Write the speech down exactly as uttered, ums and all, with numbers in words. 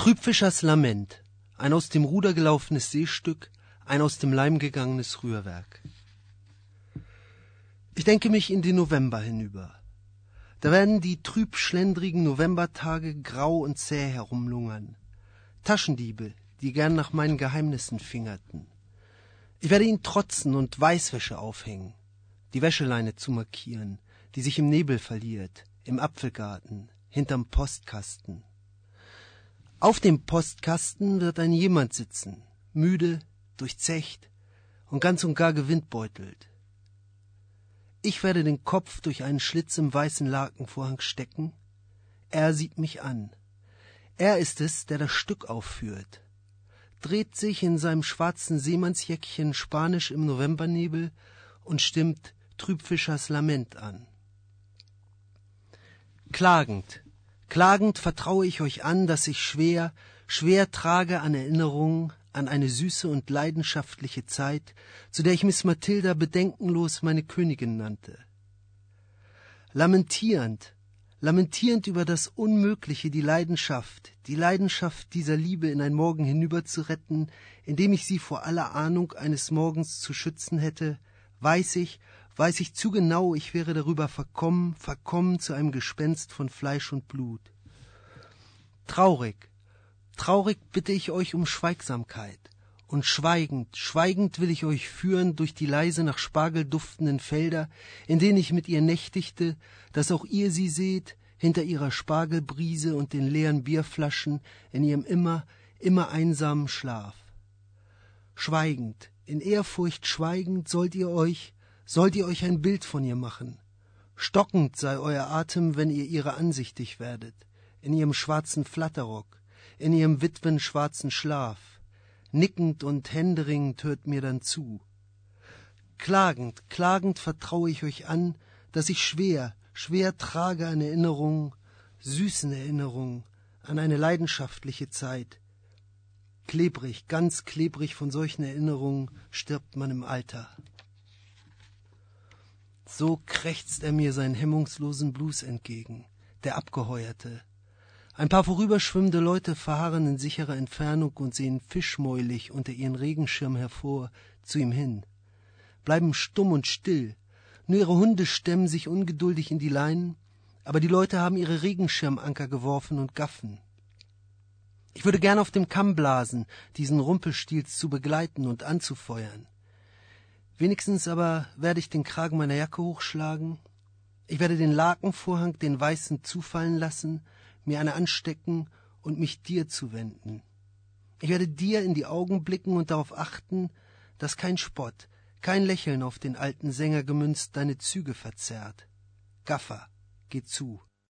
Trübfischers Lament, ein aus dem Ruder gelaufenes Seestück, ein aus dem Leim gegangenes Rührwerk. Ich denke mich in den November hinüber. Da werden die trübschlendrigen Novembertage grau und zäh herumlungern. Taschendiebe, die gern nach meinen Geheimnissen fingerten. Ich werde ihnen trotzen und Weißwäsche aufhängen, die Wäscheleine zu markieren, die sich im Nebel verliert, im Apfelgarten, hinterm Postkasten. Auf dem Postkasten wird ein jemand sitzen, müde, durchzecht und ganz und gar gewindbeutelt. Ich werde den Kopf durch einen Schlitz im weißen Lakenvorhang stecken. Er sieht mich an. Er ist es, der das Stück aufführt, dreht sich in seinem schwarzen Seemannsjäckchen Spanisch im Novembernebel und stimmt Trübfischers Lament an. Klagend, klagend vertraue ich euch an, dass ich schwer, schwer trage an Erinnerungen an eine süße und leidenschaftliche Zeit, zu der ich Miss Mathilda bedenkenlos meine Königin nannte. Lamentierend, lamentierend über das Unmögliche, die Leidenschaft, die Leidenschaft dieser Liebe in ein Morgen hinüber zu retten, indem ich sie vor aller Ahnung eines Morgens zu schützen hätte, weiß ich, weiß ich zu genau, ich wäre darüber verkommen, verkommen zu einem Gespenst von Fleisch und Blut. Traurig, traurig bitte ich euch um Schweigsamkeit, und schweigend, schweigend will ich euch führen durch die leise nach Spargel duftenden Felder, in denen ich mit ihr nächtigte, dass auch ihr sie seht, hinter ihrer Spargelbrise und den leeren Bierflaschen, in ihrem immer, immer einsamen Schlaf. Schweigend, in Ehrfurcht schweigend sollt ihr euch, sollt ihr euch ein Bild von ihr machen. Stockend sei euer Atem, wenn ihr ihrer ansichtig werdet, in ihrem schwarzen Flatterrock, in ihrem witwenschwarzen Schlaf. Nickend und händeringend hört mir dann zu. Klagend, klagend vertraue ich euch an, dass ich schwer, schwer trage an Erinnerungen, süßen Erinnerungen, an eine leidenschaftliche Zeit. Klebrig, ganz klebrig von solchen Erinnerungen stirbt man im Alter. So krächzt er mir seinen hemmungslosen Blues entgegen, der Abgeheuerte. Ein paar vorüberschwimmende Leute verharren in sicherer Entfernung und sehen fischmäulig unter ihren Regenschirm hervor, zu ihm hin, bleiben stumm und still, nur ihre Hunde stemmen sich ungeduldig in die Leinen, aber die Leute haben ihre Regenschirmanker geworfen und gaffen. Ich würde gern auf dem Kamm blasen, diesen Rumpelstilz zu begleiten und anzufeuern. Wenigstens aber werde ich den Kragen meiner Jacke hochschlagen, ich werde den Lakenvorhang, den weißen, zufallen lassen, mir eine anstecken und mich dir zuwenden. Ich werde dir in die Augen blicken und darauf achten, dass kein Spott, kein Lächeln auf den alten Sänger gemünzt deine Züge verzerrt. Gaffer, geh zu.